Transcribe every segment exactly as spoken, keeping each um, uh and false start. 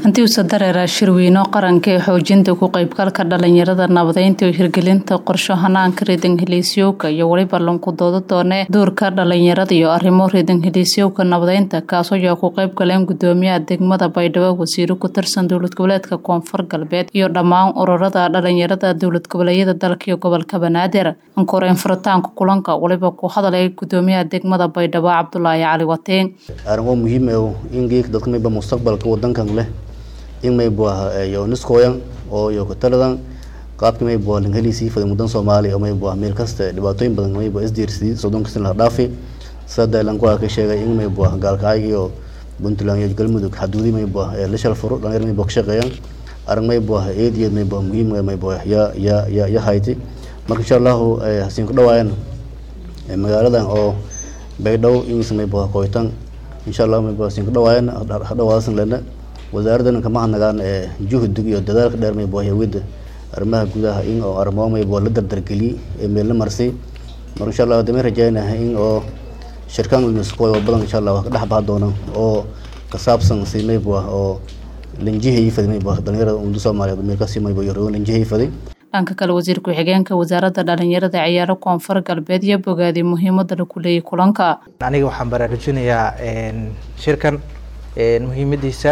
Hanti uu dareera shirweyno qaranka ee xoojinta ku qaybgalka dhalinyarada nabadeynta iyo hirgelinta qorshe hanaanka reedan heliisyowka iyo waliba lanku doodo doone doorka dhalinyarada iyo arrimo reedan heliisyowka nabadeynta kaasoo yaa ku qayb galeen gudoomiyaha degmada Baydhabo wasiiro ku tirsan dowlad goboleedka Koonfur Galbeed iyo dhammaan ururada dhalinyarada dowlad goboleedyada dalka iyo gobolka Banaadir ankoreen furitaanka kulanka waliba ku hadalay gudoomiyaha degmada Baydhabo Cabdullaahi Cali Wateen arrimo muhiim ah in geek dadka mayba mustaqbalka wadankan leh in may baa iyo niskooyan oo iyo taladan qaabka may baa heliisi fadhi mudan Soomaali oo may baa meel kasta dhibaatooyin badan may baa isdiirsi soddonka la dhaafi sada lan ku ka sheegay in may baa gaalkaaga iyo Puntland iyo Galmudug xaduudi may baa la shal furo dhalinyarada may baa shaqeeyaan arrin may baa eediyad may baa muhiim may baa ya ya ya ya hayti marka insha Allah hasiin ku dhawaayaan magaaladan oo Baydhabo in may baa qoytan insha Allah may baa hasiin ku dhawaayaan hadawaasan leena wasaaraddan kama hanagaan ee juhdiga iyo dadaalka dheer may boohay wada arrimaha gudaha in oo arrimo may boo la dardargeli ee meel la marsay mar insha Allah dama rajaynahay in oo shirkan nisqo badan insha Allah ka dhaxbaa doona oo ka saabsan si may boo oo linjihii fadhi may boo dhalinyarada umada Soomaaliyeed meel ka si may boo yoro linjihii fadhi dhanka kale wasiirka xigeenka wasaaradda dhalinyarada ciyaaro Koonfur Galbeed iyo bogaadi muhiimadda ku leeyahay kulanka aniga waxaan baraarujinayaa een shirkan een muhiimadiisa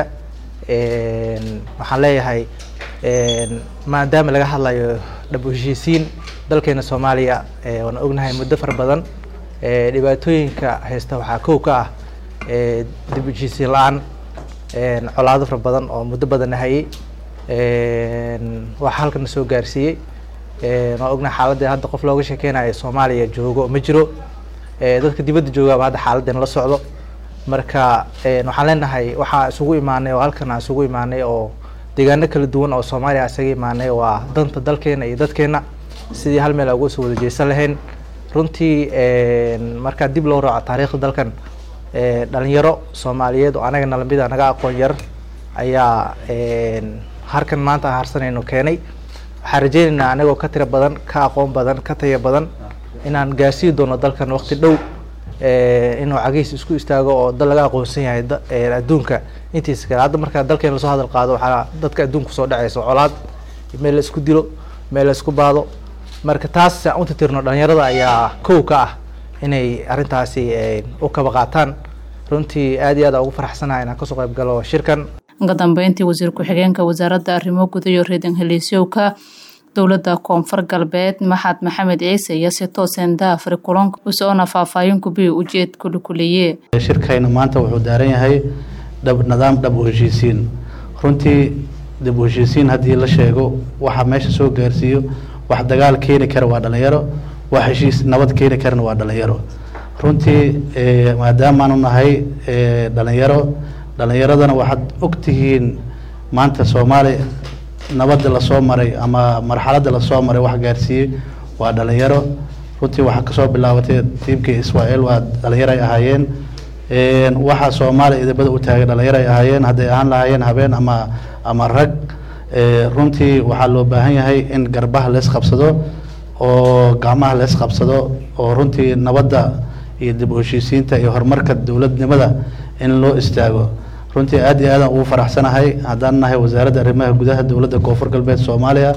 een waxaan leeyahay een maadaama laga hadlayo dhab u heshiisiin dalkeena Soomaaliya ee waan ognahay muddo far badan ee dhibaatooyinka haysta waxa koow ka ah ee dib u heshiisiin la'aan een colaado far badan oo muddo badan hayay een waxa halkan soo gaarsiiyay ee waan ognahay xaaladda hadda qof looga sheekeynayo Soomaaliya joogo ma jiro ee dadka dibadda jooga hadda xaaladdan la socdo marka een waxaan leenahay waxa isugu imaanay oo halkan isugu imaanay oo deegaano kala duwan oo Soomaaliya isaga imaanay waa danta dalkeena iyo dadkeena sidii hal meel ugu soo wada jeesan lahayn runtii een marka dib loo raaco taariikhda dalkan ee dhalinyaro Soomaaliyeed oo anaga nalamida anaga aqoon yar ayaa een harkan maanta harsanayno keenay waxaan rajaynaynaa anagoo ka tiro badan ka aqoon badan ka tayo badan inaan gaarsiin doono dalkan waqti dhow ee inuu cageys isku istaago oo dal laga aqoonsan yahay ee adduunka intiisa kale hadda marka dalkeena la soo hadal qaado waxa dadka adduunka soo dhacayso colaad meel la isku dilo meel la isku baado marka taas aan u tirtirno dhalinyarada ayaa koow ka ah inay arintaasi u kaba qaataan runtii aad iyo aad ugu faraxsanahay inaan ka soo qayb galo shirkan ugu dambeyntii wasiirka xigeenka wasaaradda arrimo gudaha iyo reedan heliisyowka dowladda Koonfur Galbeed Maxamed Maxamed Ciise iyo si toosan daafur kulanka u soo nafaafaayin ku biyo ujeed kulu kuliyay shirkayna maanta wuxuu daaran yahay dab nidaam dab u heshiisiin runtii dab u heshiisiin hadii la sheego waxa meesha soo gaarsiiyo wax dagaal keeni kara waa dhalinyaro wax heshiis nabad keeni karana waa dhalinyaro runtii maadaama aanu nahay dhalinyaro dhalinyaradana waxaad ogtihiin maanta Soomaaliya nabadda la soo maray ama marxaladda la soo maray wax gaarsiiyay waa dhalinyaro runtii waxa ka soo bilaabatay tiimkii Israa'iil waa dhalinyaro ay ahaayeen een waxa Soomaaliya idabada u taagay dhalinyaro ay ahaayeen haday aan lahaayeen habeen ama ama rag ee runtii waxa loo baahan yahay in garbaha la isqabsado oo gacmaha la isqabsado oo runtii nabadda iyo dib u heshiisiinta iyo horumarka dawladnimada in loo istaago runtii aad iyo aad ugu faraxsanahay hadaan nahay wasaaradda arrimaha gudaha dawladda Koonfur Galbeed Soomaaliya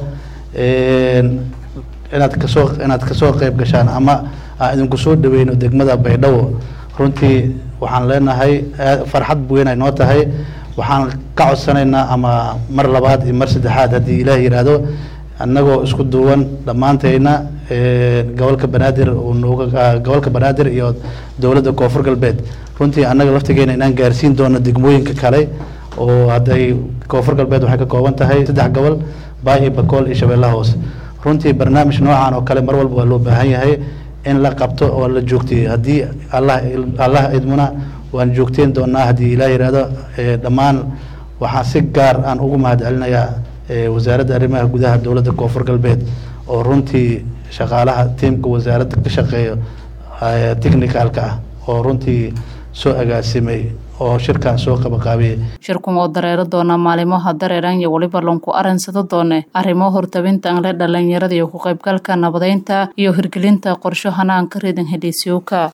een inaad ka soo inaad ka soo qayb gashaan ama idinku soo dhaweeyno degmada Baydhabo runtii waxaan leenahay farxad weyn ay noo tahay waxaan ka codsanaynaa ama mar labaad iyo mar saddexaad hadii Ilaahay yiraahdo annagoo isku duwan dhamaanteena ee gobolka Banaadir oo nooga gobolka Banaadir iyo dawladda Koonfur Galbeed runtii annaga laftigeena inaan gaarsiin doono degmooyinka kale oo haday Koonfur Galbeed waxay ka kooban tahay saddex gobol Baay Bakool iyo Shabeellaha Hoose runtii barnaamij noocan oo kale mar walba waa loo baahan yahay in la qabto oo la joogtiyo hadii Allah Allah idmuna waan joogteen doonaa hadii Ilaahay yiraahdo dhamaan waxa si gaar aan ugu mahadcelinayaa wasaaradda arrimaha gudaha dawladda Koonfur Galbeed oo runtii shaqaalaha tiimka wasaaradda ka shaqeeyo technicalka ah oo runtii soo agaasimay oo shirkan soo qabaqaabiyay shirkan oo dareero doona maalimaha dareeran iyo waliba lanku aransado doone arrimo hortabinta aan la dhalinyarada iyo ku qaybgalka nabadeynta iyo hirgelinta qorshe hanaanka reedan heliisyowka